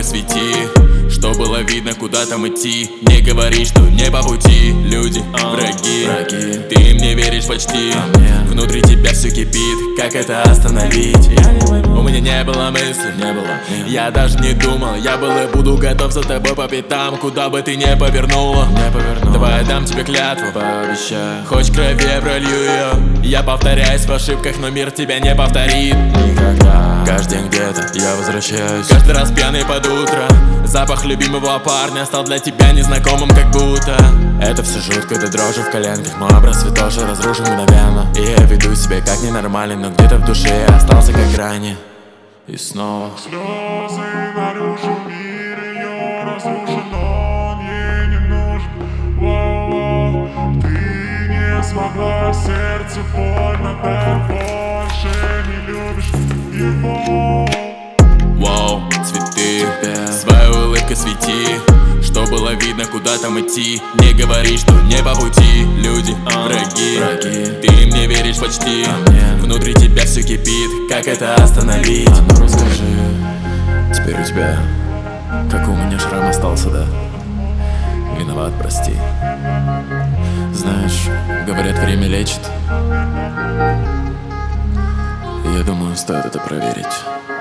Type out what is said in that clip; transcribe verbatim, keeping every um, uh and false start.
свети, что было видно, куда там идти. Не говори, что не по пути. Люди, а, враги, враги, ты мне веришь почти, а мне внутри тебя все кипит. Как это остановить? Я не пойму. У меня не было мысли, не было, нет. Я даже не думал, я был и буду готов за тобой по пятам. Куда бы ты не повернула, не повернула. Давай я дам тебе клятву, пообещаю. Хоть крови я пролью ее. Я повторяюсь в ошибках, но мир тебя не повторит никогда. Каждый день где-то я возвращаюсь, каждый раз пьяный под утро. Запах любимого парня стал для тебя незнакомым, как будто это все жутко, до дрожи в коленках. Мой образ святоши разрушен мгновенно, и я веду себя как ненормальный, но где-то в душе я остался как ранее. И снова слезы нарушил мир, ее разрушен, он ей не нужен. Воу-воу. Ты не смогла, сердце больно, так больше не любишь его. Воу, цветы, своей улыбкой свети, что было видно, куда там идти. Не говори, что не по пути. Люди, а, враги, враги, ты мне веришь почти, а мне внутри тебя все кипит. Как это остановить? А ну расскажи. Теперь у тебя, как у меня, шрам остался, да? Виноват, прости. Знаешь, говорят, время лечит. Я думаю, стоит это проверить.